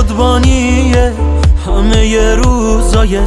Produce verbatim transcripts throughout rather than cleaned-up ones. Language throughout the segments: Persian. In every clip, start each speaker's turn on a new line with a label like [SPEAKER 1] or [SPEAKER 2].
[SPEAKER 1] شد بانیه همه ی روزای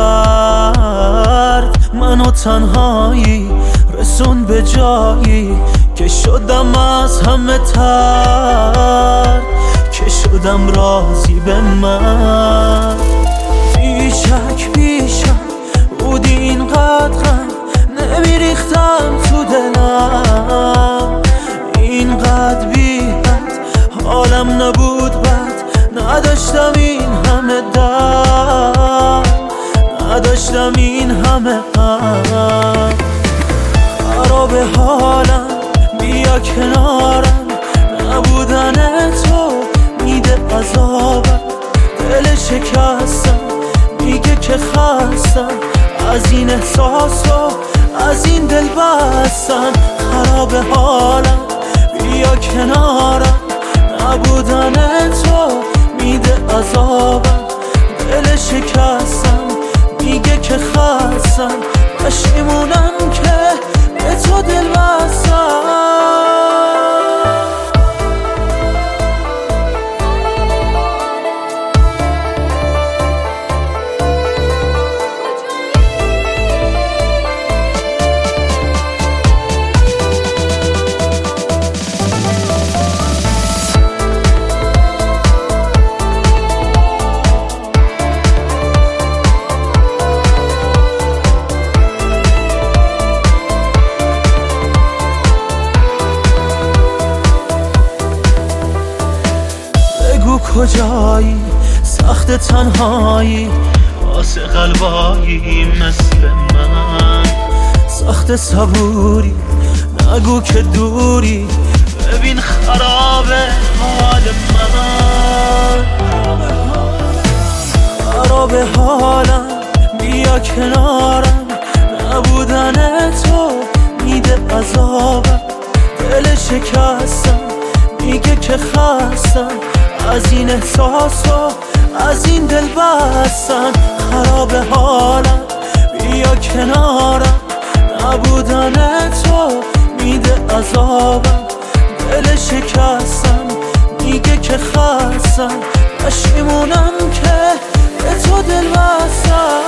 [SPEAKER 1] سرد. منو تنهایی رسون به جایی که شدم از همه تر، که شدم راضی به من. بیشک بیشم بود اینقدر غم نمیریختم تو دلم، اینقدر بی حد حالم نبود بد، نداشتم این همه درد، نداشتم این همه غم. خراب حالم بیا کنارم، نبودن تو میده عذابم. دل شکستم میگه که خستم از این احساس و از این دل بستم. خراب حالم بیا کنارم، نبودن تو میده عذابم. دل شکستم میگه که خستم، پشیمونم که به تو دل بستم. کجایی سخت تنهایی واسه قلبایی مثل من، سخت صبوری نگو که دوری، ببین خراب حال من. خراب حالم بیا کنارم، نبودن تو میده عذابم. دل شکستم میگه که خستم از این احساس و از این دل بستم. خراب حالم بیا کنارم، نبودن تو میده عذابم. دل شکستم میگه که خستم، پشیمونم که به تو دل بستم.